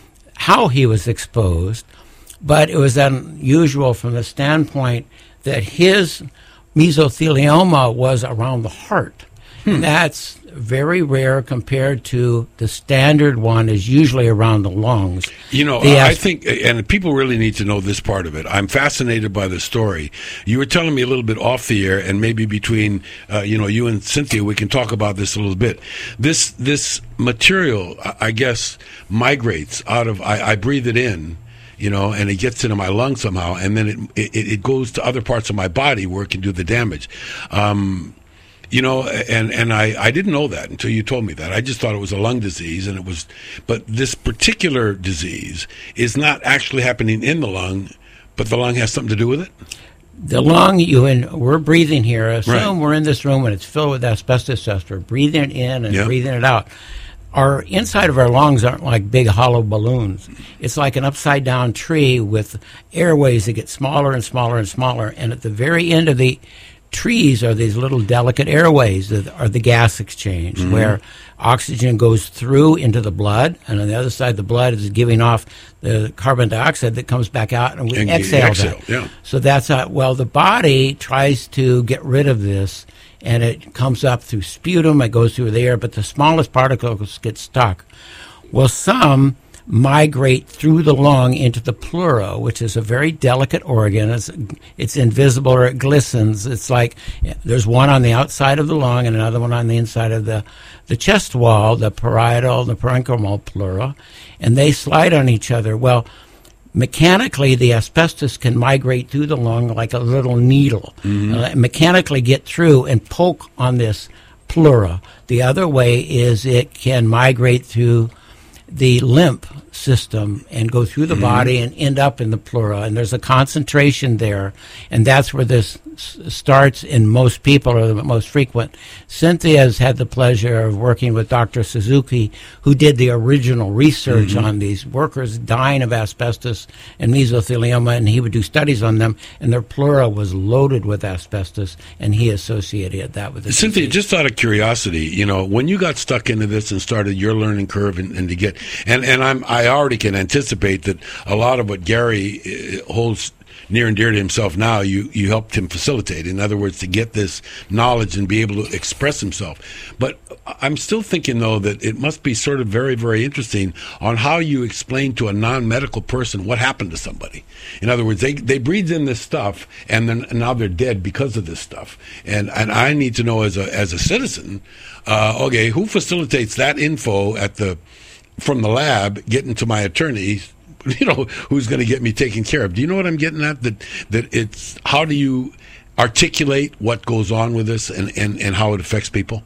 how he was exposed, but it was unusual from the standpoint that his mesothelioma was around the heart. Hmm. That's very rare compared to the standard one is usually around the lungs. You know, the I as- think, and people really need to know this part of it. I'm fascinated by the story. You were telling me a little bit off the air, and maybe between, uh, you know, you and Cynthia, we can talk about this a little bit. This this material, I guess, migrates out of, I, I breathe it in, you know, and it gets into my lungs somehow, and then it, it, it goes to other parts of my body where it can do the damage. Um, You know, and, and I, I didn't know that until you told me that. I just thought it was a lung disease, and it was, but this particular disease is not actually happening in the lung, but the lung has something to do with it? The lung, you and we're breathing here. Assume Right. we're in this room and it's filled with asbestos dust. We're breathing it in and Yeah. breathing it out. Our inside of our lungs aren't like big hollow balloons. It's like an upside down tree with airways that get smaller and smaller and smaller. And at the very end of the trees are these little delicate airways that are the gas exchange, mm-hmm. where oxygen goes through into the blood, and on the other side, the blood is giving off the carbon dioxide that comes back out, and we And exhale, exhale, that. yeah. So that's how, well, the body tries to get rid of this, and it comes up through sputum, it goes through the air, but the smallest particles get stuck. Well, some migrate through the lung into the pleura, which is a very delicate organ. It's, it's invisible, or it glistens. It's like there's one on the outside of the lung and another one on the inside of the, the chest wall, the parietal and the parenchymal pleura, and they slide on each other. Well, mechanically, the asbestos can migrate through the lung like a little needle, mm-hmm. uh, mechanically get through and poke on this pleura. The other way is it can migrate through the lymph system and go through the mm-hmm. body and end up in the pleura, and there's a concentration there, and that's where this s- starts in most people, or the most frequent. Cynthia has had the pleasure of working with Doctor Suzuki, who did the original research mm-hmm. on these workers dying of asbestos and mesothelioma, and he would do studies on them, and their pleura was loaded with asbestos, and he associated that with the Cynthia, disease. just out of curiosity, you know, when you got stuck into this and started your learning curve and, and to get, and, and I'm, I already can anticipate that a lot of what Gary uh, holds near and dear to himself now, you, you helped him facilitate. In other words, to get this knowledge and be able to express himself. But I'm still thinking, though, that it must be sort of very, very interesting on how you explain to a non-medical person what happened to somebody. In other words, they, they breathed in this stuff, and then now they're dead because of this stuff. And and I need to know as a as a citizen, uh, okay, who facilitates that info at the from the lab, getting to my attorney, you know, who's going to get me taken care of. Do you know what I'm getting at? That that it's, how do you articulate what goes on with this and, and, and how it affects people?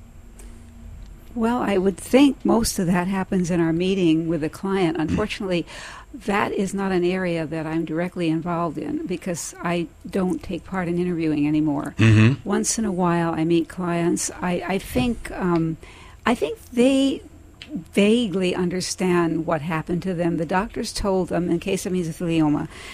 Well, I would think most of that happens in our meeting with the client. Unfortunately, that is not an area that I'm directly involved in because I don't take part in interviewing anymore. Mm-hmm. Once in a while, I meet clients. I, I think um, I think they vaguely understand what happened to them. The doctors told them, in case of mesothelioma,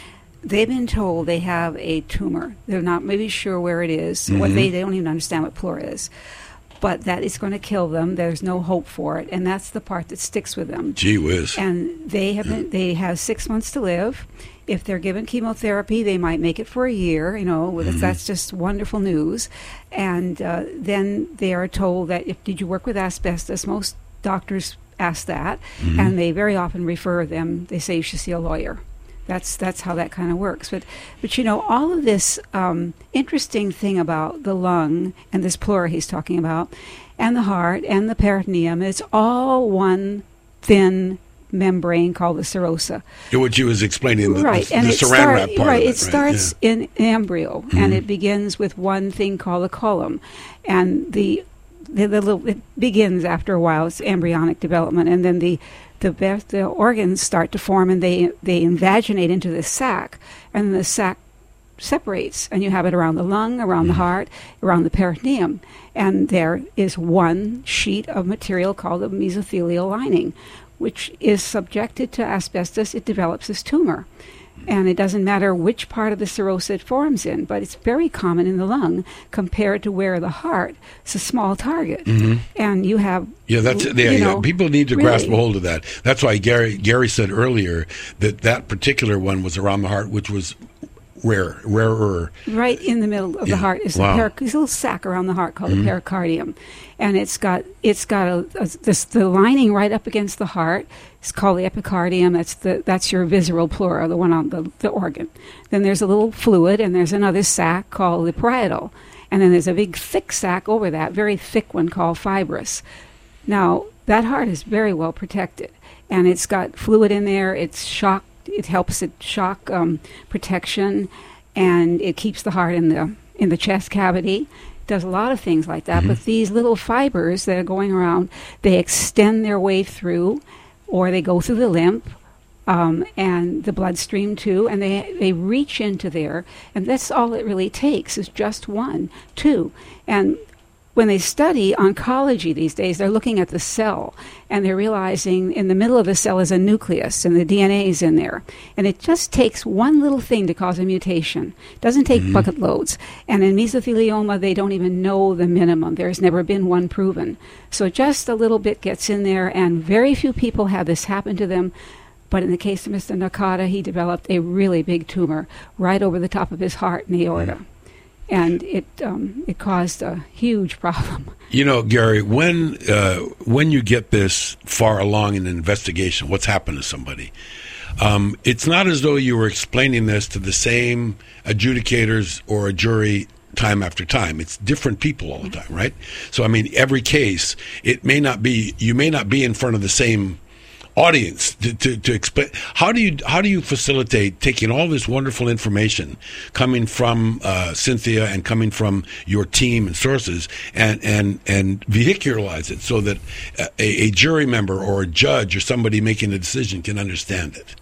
they've been told they have a tumor. They're not maybe sure where it is. Mm-hmm. What they, they don't even understand what pleura is. But that it's going to kill them. There's no hope for it, and that's the part that sticks with them. Gee whiz. And they have been, they have six months to live. If they're given chemotherapy, they might make it for a year. You know, mm-hmm. that's just wonderful news. And uh, then they are told that if did you work with asbestos? Most doctors ask that, mm-hmm. and they very often refer them. They say you should see a lawyer. That's that's how that kind of works. But but you know, all of this um, interesting thing about the lung and this pleura he's talking about, and the heart and the peritoneum, it's all one thin membrane called the serosa. What you was explaining, the, right, the, and the it saran start, wrap part right, of it. it starts right? Yeah. in embryo, mm-hmm. and it begins with one thing called a column, and the the, the little, it begins after a while. It's embryonic development, and then the The, the organs start to form, and they they invaginate into this sac, and the sac separates, and you have it around the lung, around the heart, around the peritoneum, and there is one sheet of material called the mesothelial lining, which is subjected to asbestos. It develops this tumor, and it doesn't matter which part of the serosa it forms in, but it's very common in the lung compared to where the heart is a small target, mm-hmm. and you have yeah that's yeah, you yeah. know, people need to really, grasp a hold of that. That's why Gary Gary said earlier that that particular one was around the heart, which was rare, rarer. Right in the middle of yeah. the heart is wow. the peric- this little sac around the heart called mm-hmm. the pericardium, and it's got it's got a, a this the lining right up against the heart. It's called the epicardium. That's the that's your visceral pleura, the one on the, the organ. Then there's a little fluid, and there's another sac called the parietal, and then there's a big thick sac over that, very thick one called fibrous. Now that heart is very well protected, and it's got fluid in there. It's shock. It helps it shock um, protection, and it keeps the heart in the in the chest cavity. It does a lot of things like that. Mm-hmm. But these little fibers that are going around, they extend their way through, or they go through the lymph um, and the bloodstream too, and they they reach into there, and that's all it really takes is just one, two, and when they study oncology these days, they're looking at the cell, and they're realizing in the middle of the cell is a nucleus, and the D N A is in there. And it just takes one little thing to cause a mutation. It doesn't take mm-hmm. bucket loads. And in mesothelioma, they don't even know the minimum. There's never been one proven. So just a little bit gets in there, and very few people have this happen to them. But in the case of Mister Nakata, he developed a really big tumor right over the top of his heart and aorta. Mm-hmm. And it um, it caused a huge problem. You know, Gary, when uh, when you get this far along in an investigation, what's happened to somebody, um, it's not as though you were explaining this to the same adjudicators or a jury time after time. It's different people all the time, right? So, I mean, every case, it may not be, you may not be in front of the same audience to, to, to explain. How do you how do you facilitate taking all this wonderful information coming from uh, Cynthia and coming from your team and sources and and and vehicularize it so that a, a jury member or a judge or somebody making a decision can understand it?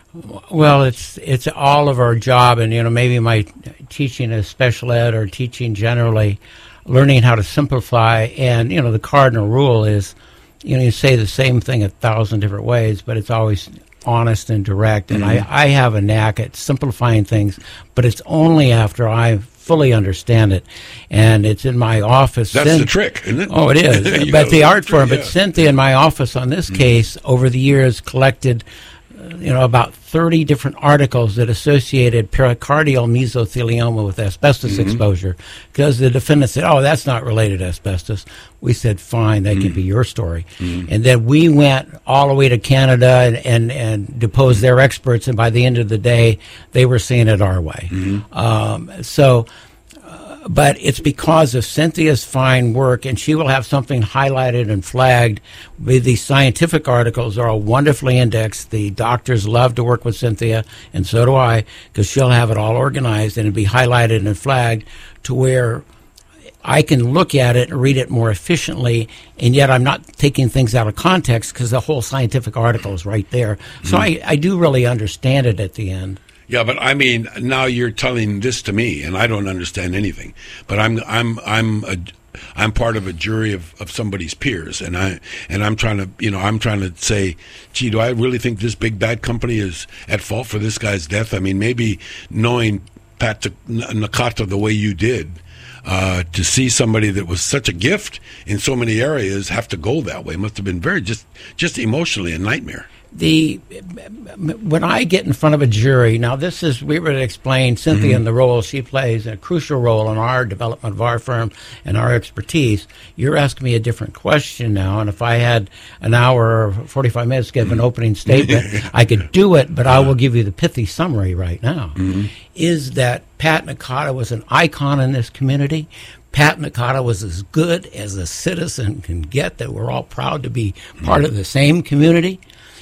Well, it's it's all of our job, and you know, maybe my teaching as special ed or teaching generally, learning how to simplify. And you know, the cardinal rule is, you know, you say the same thing a thousand different ways, but it's always honest and direct. And mm-hmm. I, I have a knack at simplifying things, but it's only after I fully understand it. And it's in my office. That's Cyn- the trick, isn't it? Oh, it is. But the art form. But Cynthia in my office on this mm-hmm. case over the years collected, uh, you know, about thirty different articles that associated pericardial mesothelioma with asbestos mm-hmm. exposure, because the defendant said, oh, that's not related to asbestos. We said, fine, that mm-hmm. can be your story. Mm-hmm. And then we went all the way to Canada and, and, and deposed mm-hmm. their experts, and by the end of the day, they were seeing it our way. Mm-hmm. Um, so, uh, but it's because of Cynthia's fine work, and she will have something highlighted and flagged. These scientific articles are all wonderfully indexed. The doctors love to work with Cynthia, and so do I, because she'll have it all organized and it'll be highlighted and flagged to where I can look at it and read it more efficiently, and yet I'm not taking things out of context because the whole scientific article is right there. So mm-hmm. I, I do really understand it at the end. Yeah, but I mean, now you're telling this to me, and I don't understand anything. But I'm I'm I'm a, I'm part of a jury of, of somebody's peers, and I and I'm trying to you know I'm trying to say, gee, do I really think this big bad company is at fault for this guy's death? I mean, maybe knowing Pat Nakata the way you did, uh, to see somebody that was such a gift in so many areas have to go that way must have been very just just emotionally a nightmare. The when I get in front of a jury, now this is, we were to explain Cynthia mm-hmm. and the role she plays, a crucial role in our development of our firm and our expertise. You're asking me a different question now, and if I had an hour or forty-five minutes to give an opening statement, I could do it, but I will give you the pithy summary right now, mm-hmm. is that Pat Nakata was an icon in this community. Pat Nakata was as good as a citizen can get, that we're all proud to be part of the same community.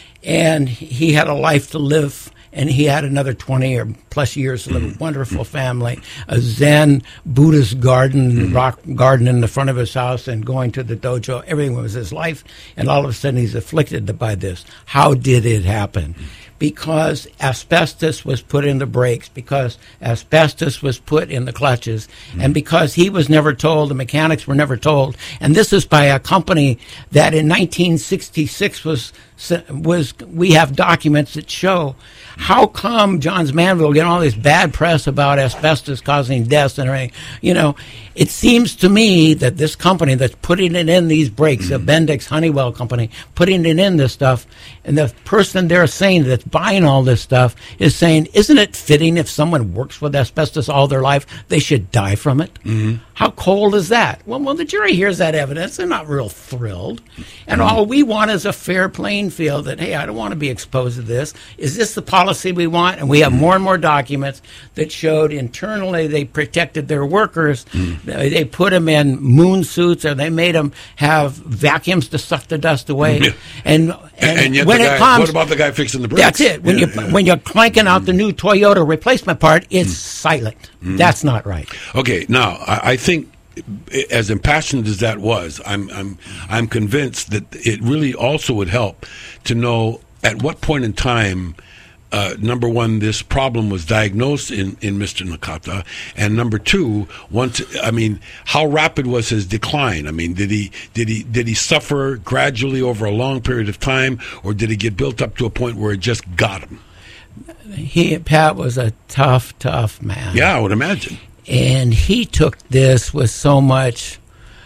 And he had a life to live, and he had another twenty or plus years to live, a wonderful family, a Zen Buddhist garden, rock garden in the front of his house, and going to the dojo. Everything was his life, and all of a sudden he's afflicted by this. How did it happen? Because asbestos was put in the brakes, because asbestos was put in the clutches, mm. and because he was never told, the mechanics were never told, and this is by a company that in nineteen sixty-six was, was we have documents that show how come Johns Manville get all this bad press about asbestos causing deaths and everything. You know, it seems to me that this company that's putting it in these brakes, mm. the Bendix Honeywell company, putting it in this stuff, and the person they're saying that's buying all this stuff is saying, isn't it fitting if someone works with asbestos all their life, they should die from it? Mm-hmm. How cold is that? Well, when the jury hears that evidence, they're not real thrilled. And mm-hmm. all we want is a fair playing field that, hey, I don't want to be exposed to this. Is this the policy we want? And we have more and more documents that showed internally they protected their workers. Mm-hmm. They put them in moon suits, or they made them have vacuums to suck the dust away. Yeah. And, and, and yet when the guy, it comes, what about the guy fixing the brakes? That's it. When, yeah, you, yeah. when you're clanking out the new Toyota replacement part, it's mm-hmm. silent. Mm-hmm. That's not right. Okay, now, I, I think as impassioned as that was, I'm I'm I'm convinced that it really also would help to know at what point in time, uh, number one, this problem was diagnosed in, in Mister Nakata, and number two, once I mean, how rapid was his decline? I mean, did he did he did he suffer gradually over a long period of time, or did he get built up to a point where it just got him? He Pat was a tough, tough man. Yeah, I would imagine. And he took this with so much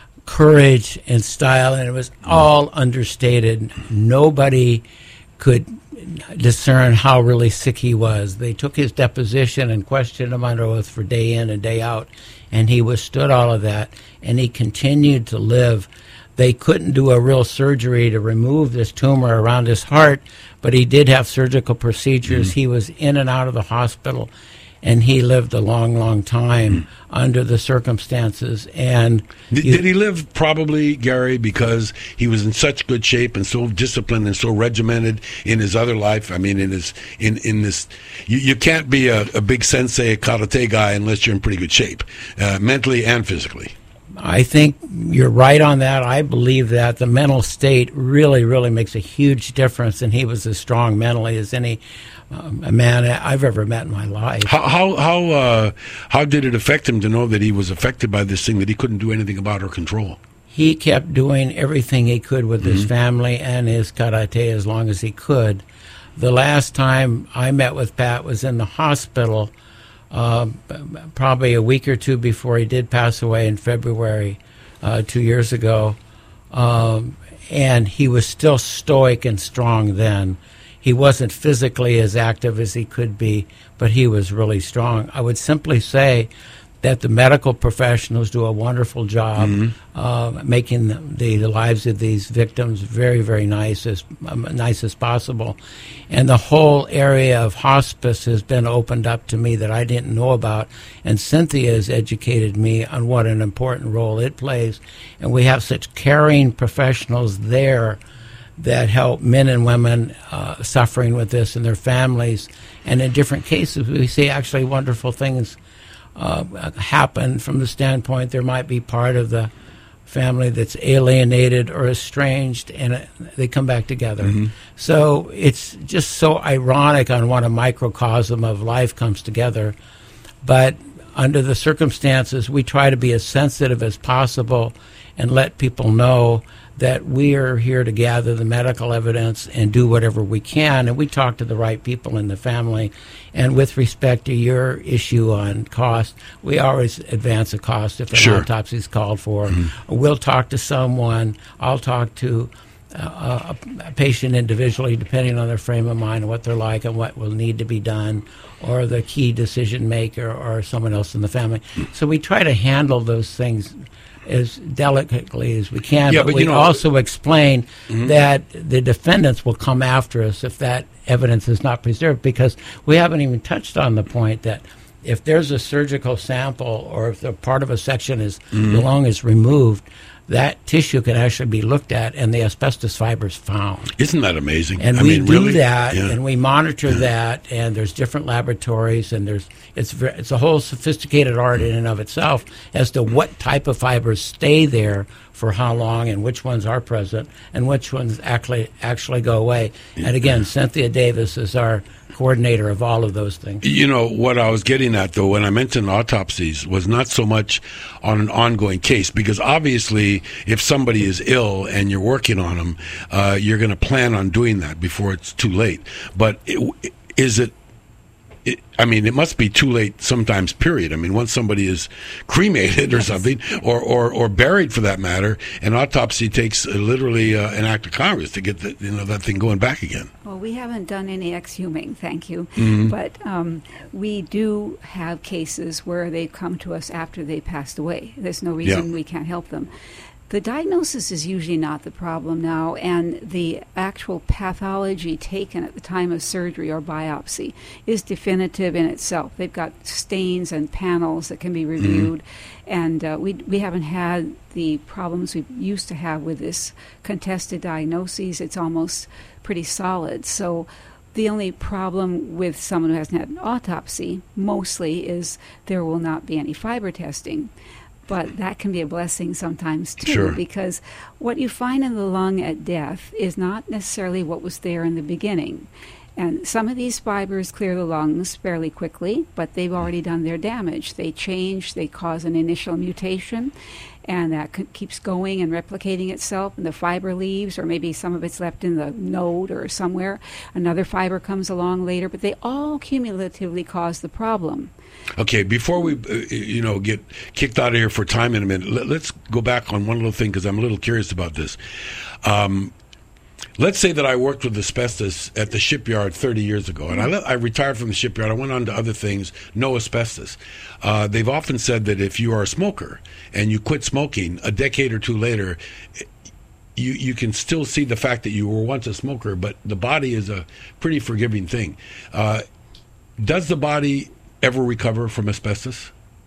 courage and style, and it was all understated. Nobody could discern how really sick he was. They took his deposition and questioned him under oath for day in and day out, and he withstood all of that, and he continued to live. They couldn't do a real surgery to remove this tumor around his heart, but he did have surgical procedures. Mm-hmm. He was in and out of the hospital, and he lived a long, long time mm. under the circumstances. And did, you, did he live probably, Gary, because he was in such good shape and so disciplined and so regimented in his other life? I mean, in his in in this, you, you can't be a, a big sensei karate guy unless you're in pretty good shape, uh, mentally and physically. I think you're right on that. I believe that the mental state really, really makes a huge difference, and he was as strong mentally as any um, a man I've ever met in my life. How how how, uh, how did it affect him to know that he was affected by this thing that he couldn't do anything about or control? He kept doing everything he could with mm-hmm. his family and his karate as long as he could. The last time I met with Pat was in the hospital, Uh, probably a week or two before he did pass away in February uh, two years ago. Um, and he was still stoic and strong then. He wasn't physically as active as he could be, but he was really strong. I would simply say that the medical professionals do a wonderful job mm-hmm. uh, making the, the, the lives of these victims very, very nice as um, nice as possible. And the whole area of hospice has been opened up to me that I didn't know about. And Cynthia has educated me on what an important role it plays. And we have such caring professionals there that help men and women uh, suffering with this and their families. And in different cases, we see actually wonderful things Uh, happen from the standpoint there might be part of the family that's alienated or estranged, and it, they come back together. Mm-hmm. So it's just so ironic on what a microcosm of life comes together. But under the circumstances, we try to be as sensitive as possible and let people know that we are here to gather the medical evidence and do whatever we can. And we talk to the right people in the family. And with respect to your issue on cost, we always advance a cost if an Sure. autopsy is called for. Mm-hmm. We'll talk to someone. I'll talk to uh, a, a patient individually, depending on their frame of mind and what they're like and what will need to be done, or the key decision maker or someone else in the family. So we try to handle those things as delicately as we can, Yeah, but, but we you know- also explain Mhm. that the defendants will come after us if that evidence is not preserved, because we haven't even touched on the point that if there's a surgical sample or if the part of a section is Mhm. the lung is removed, that tissue can actually be looked at and the asbestos fibers found. Isn't that amazing? And I we mean, do really? that, Yeah. and we monitor that, and there's different laboratories, and there's it's ver- it's a whole sophisticated art in and of itself as to what type of fibers stay there for how long, and which ones are present, and which ones actually actually go away. And again, Cynthia Davis is our coordinator of all of those things. You know, what I was getting at, though, when I mentioned autopsies, was not so much on an ongoing case, because obviously if somebody is ill and you're working on them, uh, you're going to plan on doing that before it's too late. But it, is it, it, I mean, it must be too late sometimes, period. I mean, once somebody is cremated or something, or, or, or buried for that matter, an autopsy takes uh, literally uh, an act of Congress to get the, you know, that thing going back again. Well, we haven't done any exhuming, thank you. Mhm. But um, we do have cases where they come to us after they passed away. There's no reason Yeah. we can't help them. The diagnosis is usually not the problem now, and the actual pathology taken at the time of surgery or biopsy is definitive in itself. They've got stains and panels that can be reviewed, and uh, we we haven't had the problems we used to have with this contested diagnoses. It's almost pretty solid. So the only problem with someone who hasn't had an autopsy mostly is there will not be any fiber testing. But that can be a blessing sometimes, too, Sure. because what you find in the lung at death is not necessarily what was there in the beginning. And some of these fibers clear the lungs fairly quickly, but they've already done their damage. They change, they cause an initial mutation, and that c- keeps going and replicating itself, and the fiber leaves, or maybe some of it's left in the node or somewhere. Another fiber comes along later, but they all cumulatively cause the problem. Okay, before we, uh, you know, get kicked out of here for time in a minute, let, let's go back on one little thing, because I'm a little curious about this. Um, let's say that I worked with asbestos at the shipyard thirty years ago, and I, le- I retired from the shipyard. I went on to other things, no asbestos. Uh, they've often said that if you are a smoker and you quit smoking, a decade or two later, you, you can still see the fact that you were once a smoker, but the body is a pretty forgiving thing. Uh, does the body ever recover from asbestos?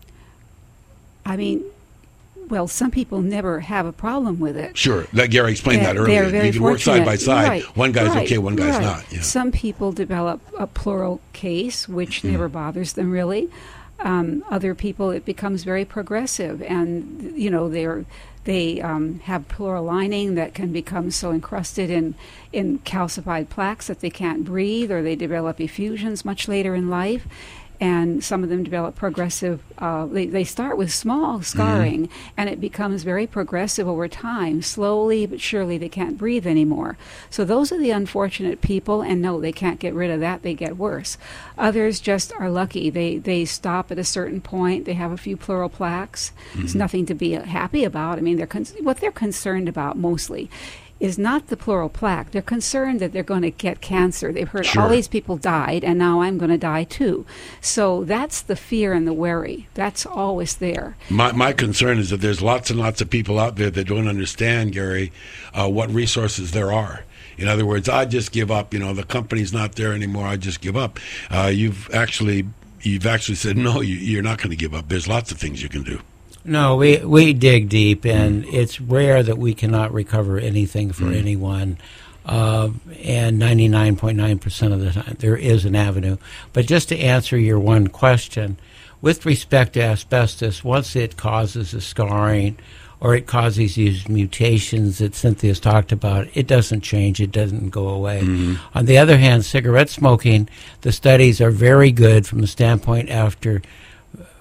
I mean, well, some people never have a problem with it. Sure. That Gary explained They're- that earlier. they're very You can work side by fortunate. side. Right, One guy's right, okay, one guy's right. not. Yeah. Some people develop a pleural case, which Mm. never bothers them really. Um, other people, it becomes very progressive, and you know they're they um, have pleural lining that can become so encrusted in in calcified plaques that they can't breathe, or they develop effusions much later in life. And some of them develop progressive, uh, they, they start with small scarring, and it becomes very progressive over time. Slowly but surely they can't breathe anymore. So those are the unfortunate people, and no, they can't get rid of that, they get worse. Others just are lucky. They, they stop at a certain point, they have a few pleural plaques. It's nothing to be happy about. I mean, they're con- what they're concerned about mostly is not the pleural plaque. They're concerned that they're going to get cancer. They've heard Sure. all these people died, and now I'm going to die too. So that's the fear and the worry. That's always there. My my concern is that there's lots and lots of people out there that don't understand, Gary, uh, what resources there are. In other words, I just give up. You know, the company's not there anymore. I just give up. Uh, you've actually you've actually said no. You, you're not going to give up. There's lots of things you can do. No, we we dig deep, and it's rare that we cannot recover anything for Mm. anyone. Uh, and ninety-nine point nine percent of the time, there is an avenue. But just to answer your one question, with respect to asbestos, once it causes a scarring or it causes these mutations that Cynthia's talked about, it doesn't change, it doesn't go away. Mm-hmm. On the other hand, cigarette smoking, the studies are very good from the standpoint after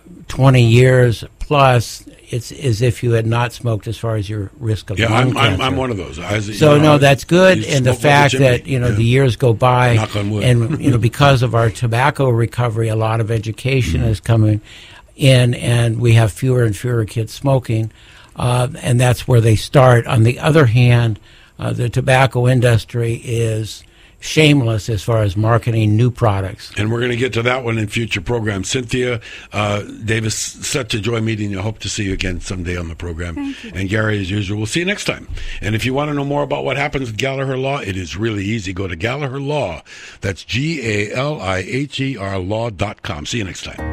twenty years plus, it's as if you had not smoked as far as your risk of Yeah, lung I'm, cancer. I'm, I'm one of those. I, So you know, no, that's good, you and the smoke like a fact chimney. that you know Yeah. the years go by, Knock on wood. and you know because of our tobacco recovery, a lot of education Mm-hmm. is coming in, and we have fewer and fewer kids smoking, uh, and that's where they start. On the other hand, uh, the tobacco industry is shameless as far as marketing new products. And we're going to get to that one in future programs. Cynthia uh, Davis, such a joy meeting you. Hope to see you again someday on the program. Thank you. And Gary, as usual, we'll see you next time. And if you want to know more about what happens with Gallagher Law, it is really easy. Go to Gallagher Law. That's G A L I H E R law dot com. See you next time.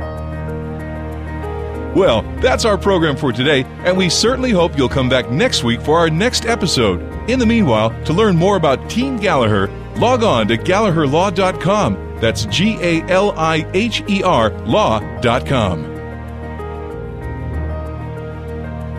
Well, that's our program for today, and we certainly hope you'll come back next week for our next episode. In the meanwhile, to learn more about Team Gallagher, log on to Gallagher Law dot com. That's G A L I H E R law dot com.